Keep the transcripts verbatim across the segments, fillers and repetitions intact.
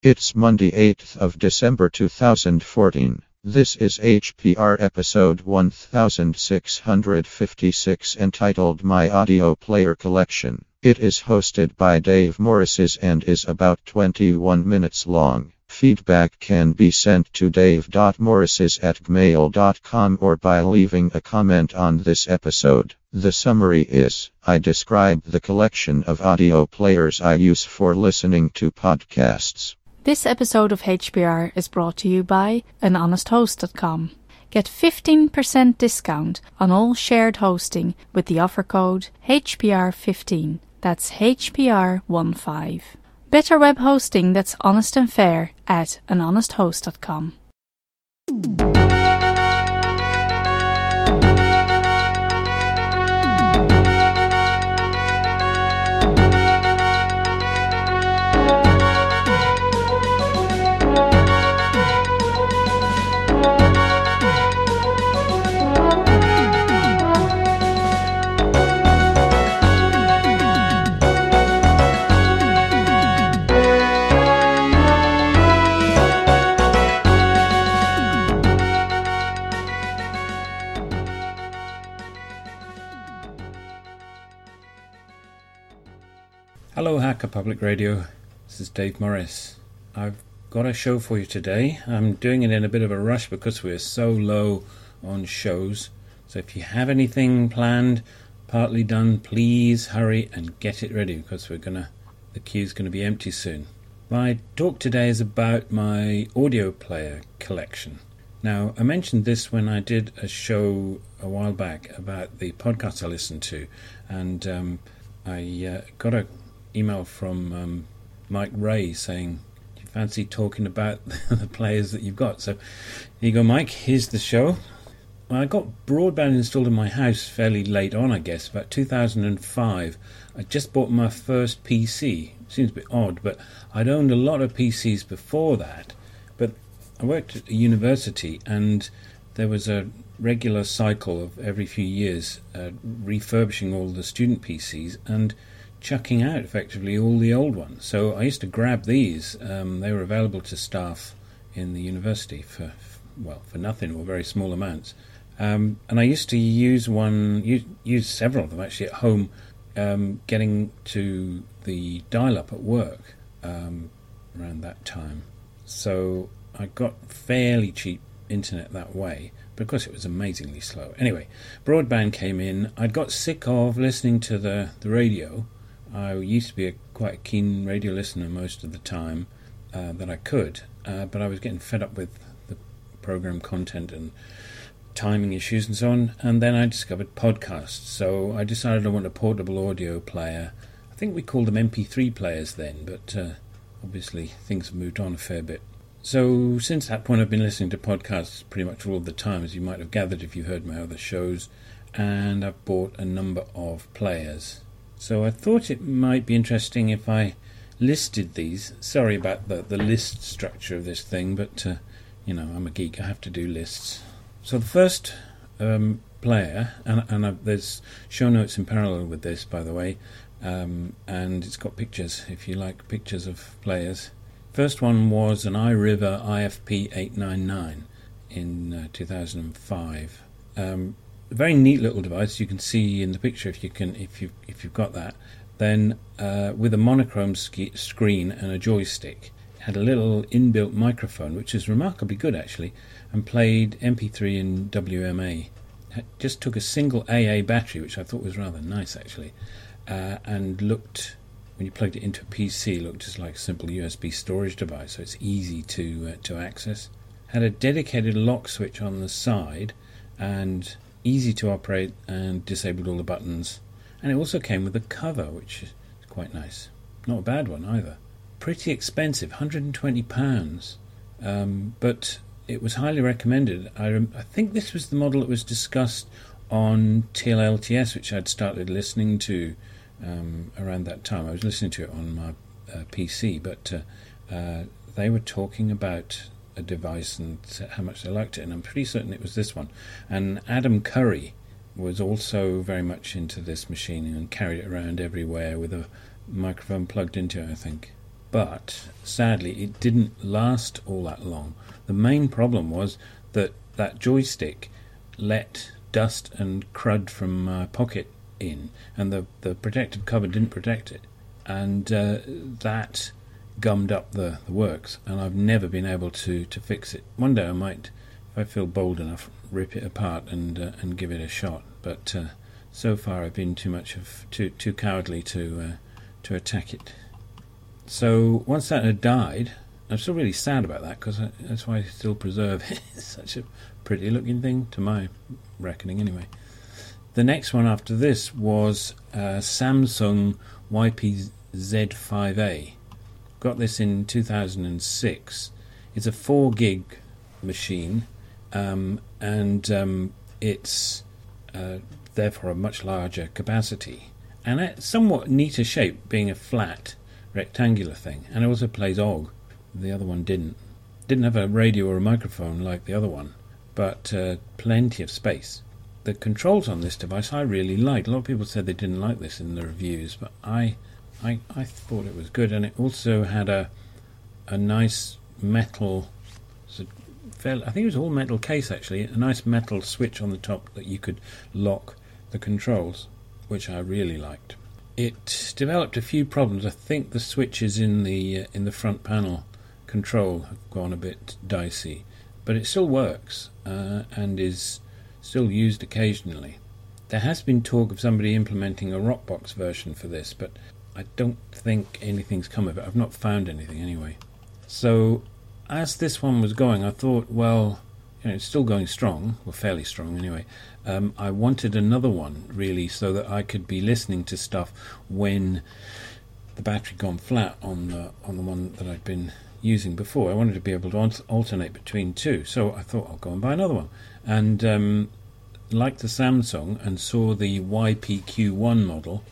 It's Monday, eighth of December two thousand fourteen. This is H P R episode one thousand six hundred fifty-six entitled My Audio Player Collection. It is hosted by Dave Morrises and is about twenty-one minutes long. Feedback can be sent to dave.morrises at gmail dot com or by leaving a comment on this episode. The summary is, I describe the collection of audio players I use for listening to podcasts. This episode of H P R is brought to you by an honest host dot com. Get fifteen percent discount on all shared hosting with the offer code H P R fifteen. That's H P R fifteen. Better web hosting that's honest and fair at an honest host dot com. Hello Hacker Public Radio, this is Dave Morris. I've got a show for you today. I'm doing it in a bit of a rush because we're so low on shows. So if you have anything planned, partly done, please hurry and get it ready because we're gonna, the queue's going to be empty soon. My talk today is about my audio player collection. Now, I mentioned this when I did a show a while back about the podcasts I listened to, and um, I uh, got a email from um, Mike Ray saying, do you fancy talking about the players that you've got? So here you go, Mike, here's the show. Well, I got broadband installed in my house fairly late on, I guess, about two thousand five. I just bought my first P C. Seems a bit odd, but I'd owned a lot of P Cs before that. But I worked at a university and there was a regular cycle of every few years uh, refurbishing all the student P Cs and chucking out effectively all the old ones. So I used to grab these. Um, they were available to staff in the university for, well, for nothing or very small amounts. Um, and I used to use one, use, use several of them actually at home, um, getting to the dial-up at work um, around that time. So I got fairly cheap internet that way, but of course it was amazingly slow. Anyway, broadband came in. I'd got sick of listening to the, the radio. I used to be a quite a keen radio listener most of the time uh, that I could, uh, but I was getting fed up with the program content and timing issues and so on, and then I discovered podcasts. So I decided I want a portable audio player. I think we called them M P three players then, but uh, obviously things have moved on a fair bit. So since that point I've been listening to podcasts pretty much all the time, as you might have gathered if you heard my other shows, and I've bought a number of players. So I thought it might be interesting if I listed these. Sorry about the, the list structure of this thing, but, uh, you know, I'm a geek, I have to do lists. So the first um, player, and, and I, there's show notes in parallel with this, by the way, um, and it's got pictures, if you like pictures of players. First one was an iRiver I F P eight ninety-nine in uh, two thousand five. Um, A very neat little device. You can see in the picture if you can, if you if you've got that. Then uh, with a monochrome sk- screen and a joystick, it had a little inbuilt microphone, which is remarkably good actually, and played M P three and W M A. It just took a single A A battery, which I thought was rather nice actually, uh, and looked, when you plugged it into a P C, it looked just like a simple U S B storage device. So it's easy to uh, to access. Had a dedicated lock switch on the side, and easy to operate, and disabled all the buttons. And it also came with a cover, which is quite nice. Not a bad one either. Pretty expensive, one hundred twenty pounds, um, but it was highly recommended. I, rem- I think this was the model that was discussed on T L L T S, which I'd started listening to um, around that time. I was listening to it on my uh, P C, but uh, uh, they were talking about a device and how much they liked it, and I'm pretty certain it was this one. And Adam Curry was also very much into this machine and carried it around everywhere with a microphone plugged into it, I think. but sadly it didn't last all that long. The main problem was that that joystick let dust and crud from my pocket in, and the, the protective cover didn't protect it, and uh, that gummed up the, the works, and I've never been able to, to fix it. One day I might, if I feel bold enough, rip it apart and uh, and give it a shot, but uh, so far I've been too much of too too cowardly to uh, to attack it. So once that had died, I'm still really sad about that, because that's why I still preserve it. It's such a pretty looking thing, to my reckoning anyway. The next one after this was uh, Samsung Y P Z five A. Got this in two thousand six. It's a four gig machine, um, and um, it's uh, therefore a much larger capacity, and a somewhat neater shape, being a flat rectangular thing, and it also plays O G. The other one didn't. Didn't have a radio or a microphone like the other one, but uh, plenty of space. The controls on this device I really liked. A lot of people said they didn't like this in the reviews, but I, I, I thought it was good, and it also had a, a nice metal. I think it was all metal case actually. A nice metal switch on the top that you could lock the controls, which I really liked. It developed a few problems. I think the switches in the uh, in the front panel control have gone a bit dicey, but it still works uh, and is still used occasionally. There has been talk of somebody implementing a Rockbox version for this, but I don't think anything's come of it. I've not found anything anyway. So as this one was going, I thought, well, you know, it's still going strong, well, fairly strong anyway. Um, I wanted another one, really, so that I could be listening to stuff when the battery gone flat on the, on the one that I'd been using before. I wanted to be able to alternate between two, so I thought I'll go and buy another one. And um, liked the Samsung and saw the Y P Q one model,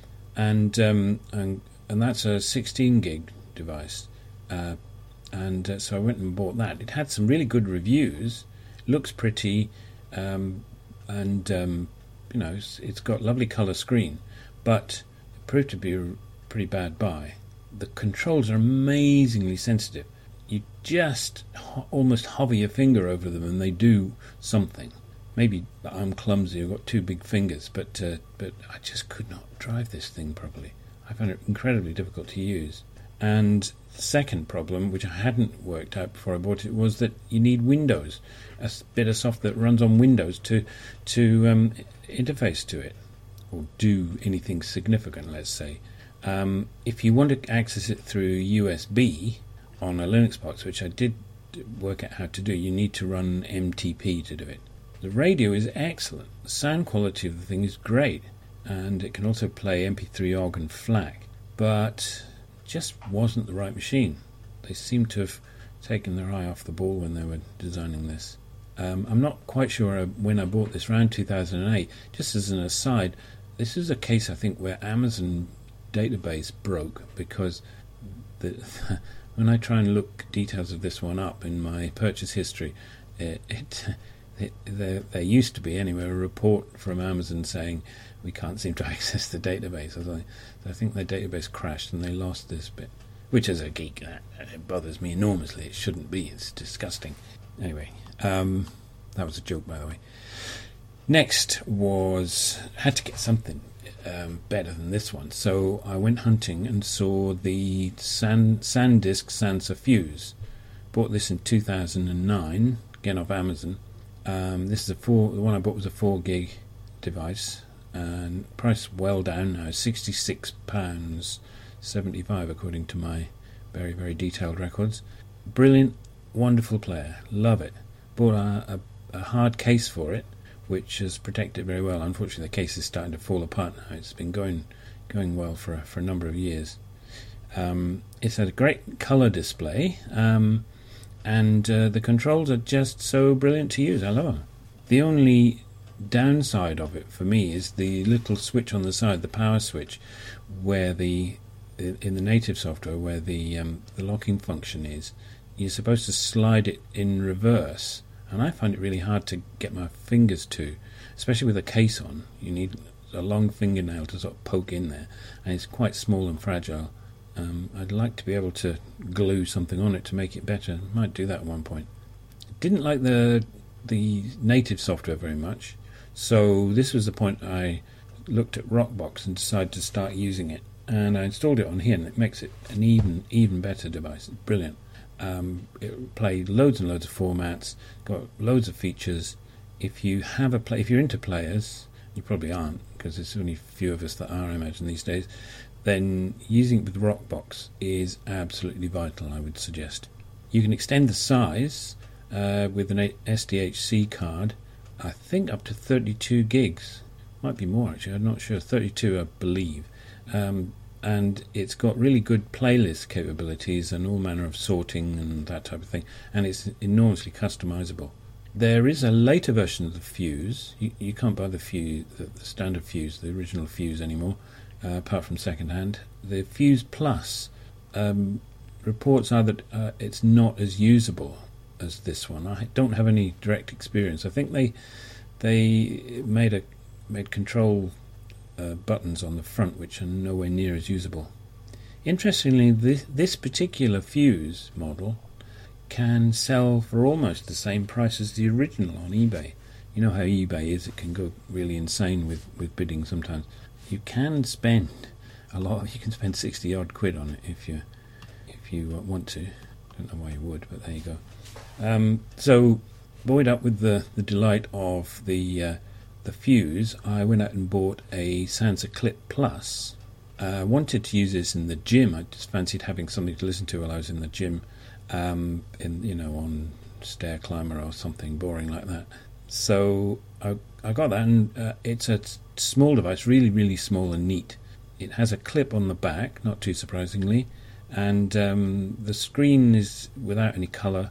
and um, and and that's a sixteen gig device. Uh, and uh, so I went and bought that. It had some really good reviews, looks pretty, um, and um, you know, it's, it's got lovely colour screen, but it proved to be a pretty bad buy. The controls are amazingly sensitive. You just ho- almost hover your finger over them and they do something. Maybe I'm clumsy, I've got two big fingers, but uh, but I just could not drive this thing properly. I found it incredibly difficult to use. And the second problem, which I hadn't worked out before I bought it, was that you need Windows, a bit of software that runs on Windows to to um, interface to it, or do anything significant, let's say. Um, if you want to access it through U S B on a Linux box, which I did work out how to do, you need to run M T P to do it. The radio is excellent. The sound quality of the thing is great, and it can also play M P three O G and FLAC, but just wasn't the right machine. They seem to have taken their eye off the ball when they were designing this. Um, I'm not quite sure when I bought this, around two thousand eight. Just as an aside, this is a case I think where Amazon database broke, because the, when I try and look details of this one up in my purchase history, it, it, it there, there used to be anyway a report from Amazon saying we can't seem to access the database. I, was like, I think their database crashed and they lost this bit, which as a geek that, it bothers me enormously. It shouldn't be. It's disgusting. Anyway, um, that was a joke, by the way. Next was had to get something Um, better than this one, so I went hunting and saw the San, SanDisk Sansa Fuse. Bought this in two thousand nine, again off Amazon. Um, this is a four. The one I bought was a four gig device, and price well down now, sixty-six pounds seventy-five according to my very very detailed records. Brilliant, wonderful player, love it. Bought a, a, a hard case for it, which has protected it very well. Unfortunately, the case is starting to fall apart now. It's been going going well for a, for a number of years. Um, it's had a great colour display, um, and uh, the controls are just so brilliant to use. I love them. The only downside of it for me is the little switch on the side, the power switch, where the in the native software where the um, the locking function is. You're supposed to slide it in reverse, and I find it really hard to get my fingers to, especially with a case on. You need a long fingernail to sort of poke in there, and it's quite small and fragile, Um, I'd like to be able to glue something on it to make it better. Might do that at one point. Didn't like the the native software very much, so this was the point I looked at Rockbox and decided to start using it. And I installed it on here, and it makes it an even even better device. It's brilliant. Um, it played loads and loads of formats, got loads of features. If you have a play, if you're into players, you probably aren't, because there's only a few of us that are, I imagine, these days. Then using it with Rockbox is absolutely vital, I would suggest. You can extend the size uh, with an S D H C card, I think up to thirty-two gigs. Might be more, actually, I'm not sure. thirty-two, I believe. Um, and it's got really good playlist capabilities and all manner of sorting and that type of thing. And it's enormously customizable. There is a later version of the Fuse. You, you can't buy the Fuse, the, the standard Fuse, the original Fuse anymore. Uh, apart from second-hand. The Fuse Plus um, reports are that uh, it's not as usable as this one. I don't have any direct experience. I think they they made a made control uh, buttons on the front which are nowhere near as usable. Interestingly, this, this particular Fuse model can sell for almost the same price as the original on eBay. You know how eBay is; it can go really insane with, with bidding sometimes. You can spend a lot. You can spend sixty odd quid on it if you if you want to. Don't know why you would, but there you go. Um, so, buoyed up with the, the delight of the uh, the Fuse, I went out and bought a Sansa Clip Plus. I uh, wanted to use this in the gym. I just fancied having something to listen to while I was in the gym, um, in you know on Stair Climber or something boring like that. So I I got that, and uh, it's a small device, really, really small and neat. It has a clip on the back, not too surprisingly, and um, the screen is without any colour,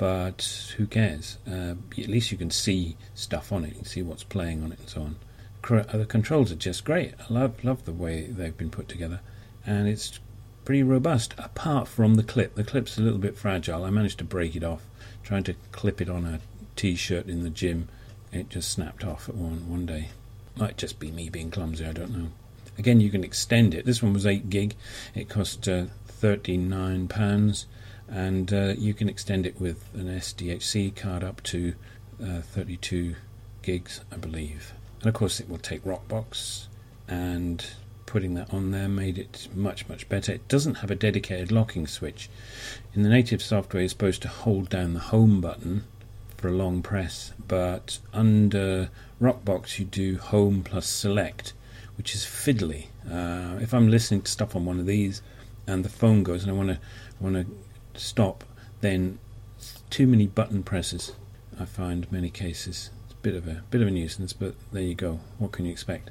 but who cares? Uh, at least you can see stuff on it, you can see what's playing on it and so on. The controls are just great. I love, love the way they've been put together, and it's pretty robust, apart from the clip. The clip's a little bit fragile. I managed to break it off, trying to clip it on a t-shirt in the gym. It just snapped off at one, one day. Might just be me being clumsy, I don't know. Again, you can extend it. This one was eight gig. It cost uh, thirty-nine pounds, and uh, you can extend it with an S D H C card up to uh, thirty-two gigs, I believe. And of course, it will take Rockbox, and putting that on there made it much, much better. It doesn't have a dedicated locking switch. In the native software, you're supposed to hold down the home button for a long press, but under Rockbox you do home plus select, which is fiddly. Uh, if I'm listening to stuff on one of these and the phone goes and I want to want to stop, then too many button presses, I find many cases. It's a bit of a bit of a nuisance, but there you go. What can you expect?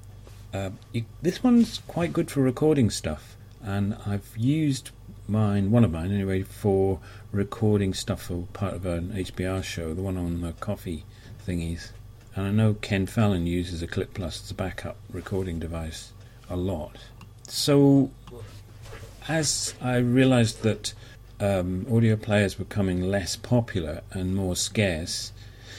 Uh, you, this one's quite good for recording stuff, and I've used mine, one of mine anyway, for recording stuff for part of an H B R show, the one on the coffee thingies. And I know Ken Fallon uses a Clip Plus as a backup recording device a lot. So as I realised that um, audio players were becoming less popular and more scarce,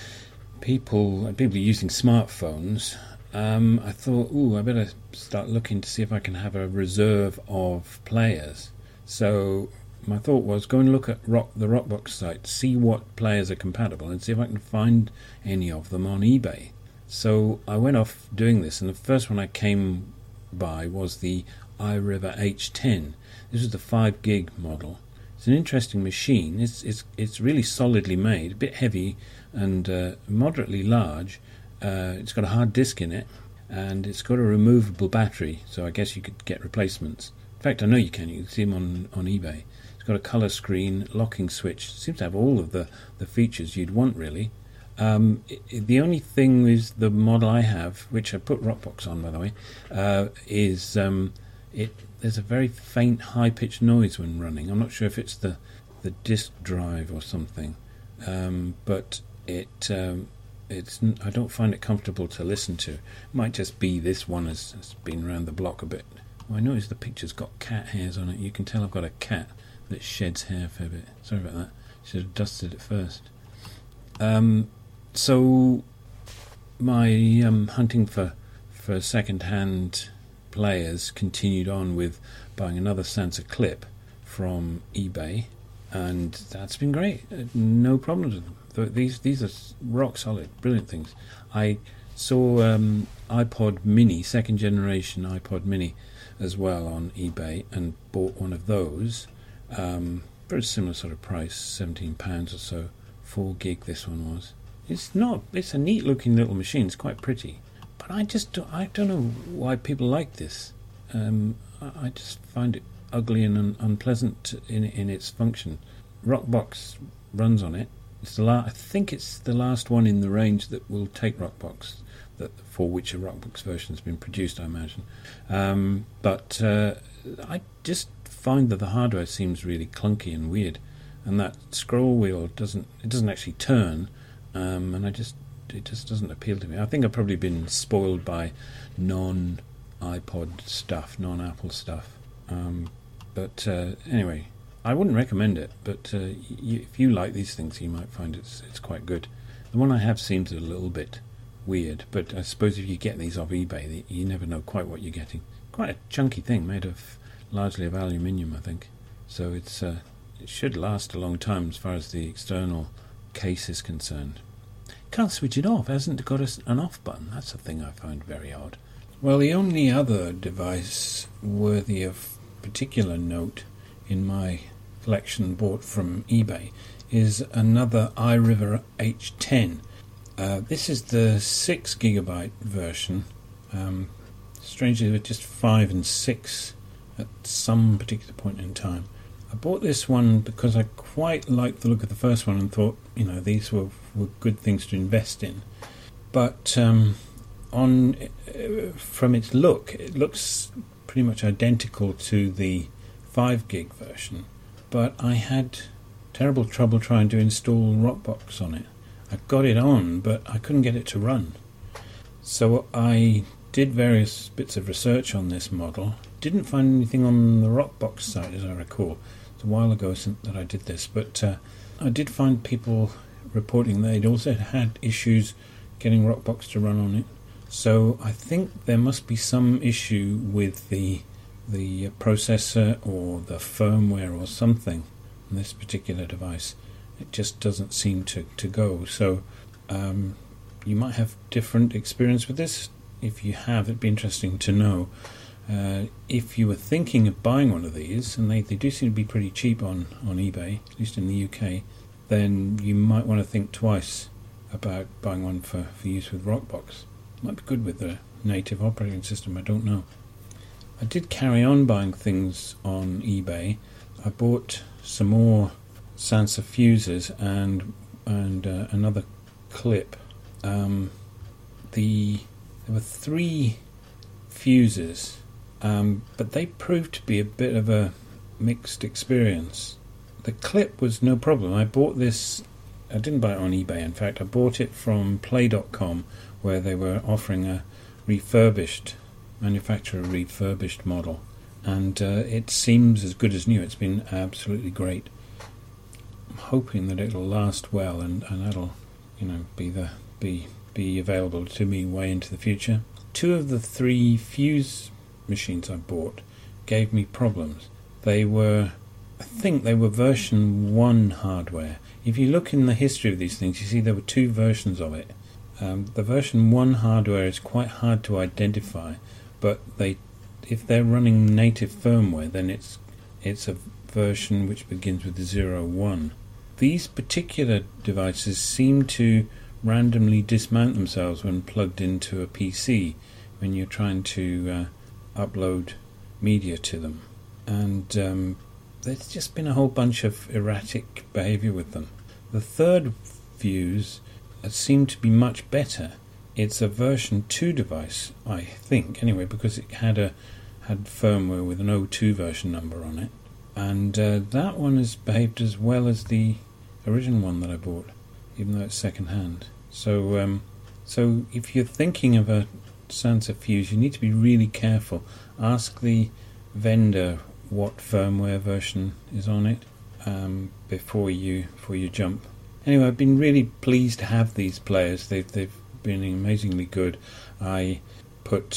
people people using smartphones, um, I thought, ooh, I better start looking to see if I can have a reserve of players. So my thought was go and look at rock, the Rockbox site, see what players are compatible, and see if I can find any of them on eBay. So I went off doing this, and the first one I came by was the iRiver H ten. This is the five gig model. It's an interesting machine. It's it's it's really solidly made, a bit heavy and uh, moderately large. Uh, it's got a hard disk in it, and it's got a removable battery, so I guess you could get replacements. In fact, I know you can. You can see them on, on eBay. It's got a colour screen, locking switch. It seems to have all of the, the features you'd want, really. Um, it, it, the only thing is the model I have, which I put Rockbox on, by the way, uh, is um, it. There's a very faint, high-pitched noise when running. I'm not sure if it's the, the disk drive or something, um, but it um, it's. I don't find it comfortable to listen to. It might just be this one has, has been around the block a bit. Well, I notice the picture's got cat hairs on it. You can tell I've got a cat that sheds hair for a bit. Sorry about that. Should have dusted it first. Um, so my um, hunting for for second-hand players continued on with buying another Sansa clip from eBay, and that's been great. No problems with them. These these are rock solid, brilliant things. I saw um, iPod Mini, second generation iPod Mini, as well on eBay, and bought one of those. Um, very similar sort of price, seventeen pounds or so. Four gig this one was. It's not. It's a neat looking little machine. It's quite pretty, but I just don't, I don't know why people like this. Um, I, I just find it ugly and un- unpleasant in in its function. Rockbox runs on it. It's the la- I think it's the last one in the range that will take Rockbox, that for which a Rockbox version has been produced, I imagine. Um, but uh, I just find that the hardware seems really clunky and weird, and that scroll wheel doesn't it doesn't actually turn, um, and I just it just doesn't appeal to me. I think I've probably been spoiled by non iPod stuff, non Apple stuff. Um, but uh, anyway, I wouldn't recommend it. But uh, y- if you like these things, you might find it's it's quite good. The one I have seems a little bit weird, but I suppose if you get these off eBay, you never know quite what you're getting. Quite a chunky thing, made of largely of aluminium, I think. So it's uh, it should last a long time as far as the external case is concerned. Can't switch it off. Hasn't got a, an off button. That's a thing I find very odd. Well, the only other device worthy of particular note in my collection bought from eBay is another iRiver H ten. Uh, this is the six gigabyte version. Um, strangely, with just five and six at some particular point in time. I bought this one because I quite liked the look of the first one and thought, you know, these were, were good things to invest in. But um, on uh, from its look, it looks pretty much identical to the five gig version. But I had terrible trouble trying to install Rockbox on it. I got it on, but I couldn't get it to run. So I did various bits of research on this model. Didn't find anything on the Rockbox site, as I recall. It's a while ago since that I did this, but uh, I did find people reporting they'd also had issues getting Rockbox to run on it. So I think there must be some issue with the the processor or the firmware or something on this particular device. It just doesn't seem to, to go. So um, you might have different experience with this. If you have, it'd be interesting to know. Uh, if you were thinking of buying one of these, and they, they do seem to be pretty cheap on, on eBay, at least in the U K, then you might want to think twice about buying one for, for use with Rockbox. Might be good with the native operating system, I don't know. I did carry on buying things on eBay. I bought some more Sansa fuses and and uh, another clip. Um, the there were three fuses, um, but they proved to be a bit of a mixed experience. The clip was no problem. I bought this. I didn't buy it on eBay. In fact, I bought it from play dot com, where they were offering a refurbished, manufacturer refurbished model, and uh, it seems as good as new. It's been absolutely great. I'm hoping that it'll last well, and, and that'll, you know, be the be be available to me way into the future. Two of the three fuse machines I bought gave me problems. They were, I think they were version one hardware. If you look in the history of these things, you see there were two versions of it. Um, the version one hardware is quite hard to identify, but they, if they're running native firmware, then it's it's a version which begins with zero one. These particular devices seem to randomly dismount themselves when plugged into a P C when you're trying to uh, upload media to them, and um, there's just been a whole bunch of erratic behavior with them. The third fuse seemed to be much better. It's a version two device, I think, anyway, because it had a had firmware with an oh two version number on it, and uh, that one has behaved as well as the original one that I bought, even though it's second hand. So, um, so if you're thinking of a Sansa fuse, you need to be really careful. Ask the vendor what firmware version is on it um, before you before you jump. Anyway, I've been really pleased to have these players. They've they've been amazingly good. I put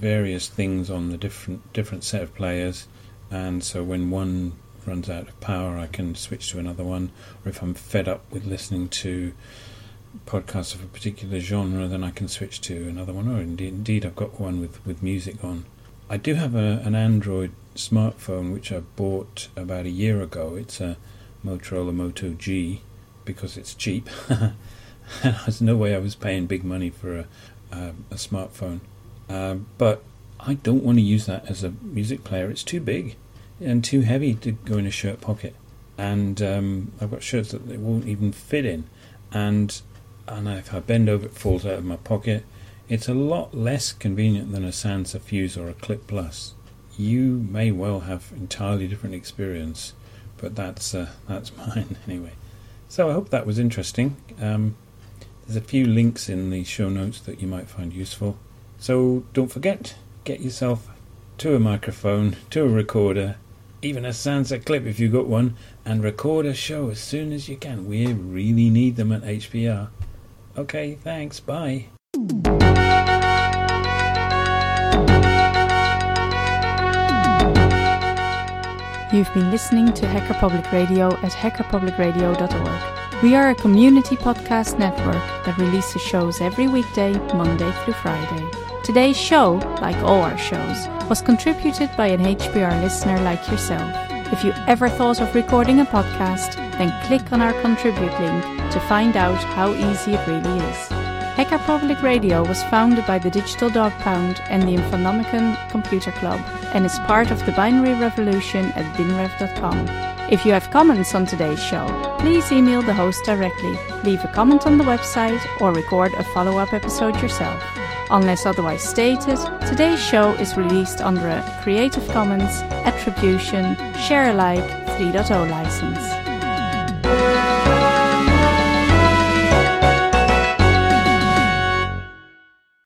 various things on the different different set of players, and so when one runs out of power I can switch to another one, or if I'm fed up with listening to podcasts of a particular genre, then I can switch to another one, or indeed, indeed I've got one with, with music on. I do have a, an Android smartphone which I bought about a year ago. It's a Motorola Moto G because it's cheap. There's no way I was paying big money for a, a, a smartphone. Uh, but I don't want to use that as a music player. It's too big and too heavy to go in a shirt pocket. And um, I've got shirts that it won't even fit in. And and if I bend over, it falls out of my pocket. It's a lot less convenient than a Sansa Fuse or a Clip Plus. You may well have entirely different experience, but that's uh, that's mine anyway. So I hope that was interesting. Um, there's a few links in the show notes that you might find useful. So don't forget, get yourself to a microphone, to a recorder, even a Sansa Clip if you've got one, and record a show as soon as you can. We really need them at H P R. Okay, thanks, bye. You've been listening to Hacker Public Radio at hacker public radio dot org. We are a community podcast network that releases shows every weekday, Monday through Friday. Today's show, like all our shows, was contributed by an H P R listener like yourself. If you ever thought of recording a podcast, then click on our contribute link to find out how easy it really is. Hacker Public Radio was founded by the Digital Dog Pound and the Infonomicon Computer Club and is part of the binary revolution at binrev dot com. If you have comments on today's show, please email the host directly, leave a comment on the website, or record a follow-up episode yourself. Unless otherwise stated, today's show is released under a Creative Commons Attribution Share Alike three point oh license.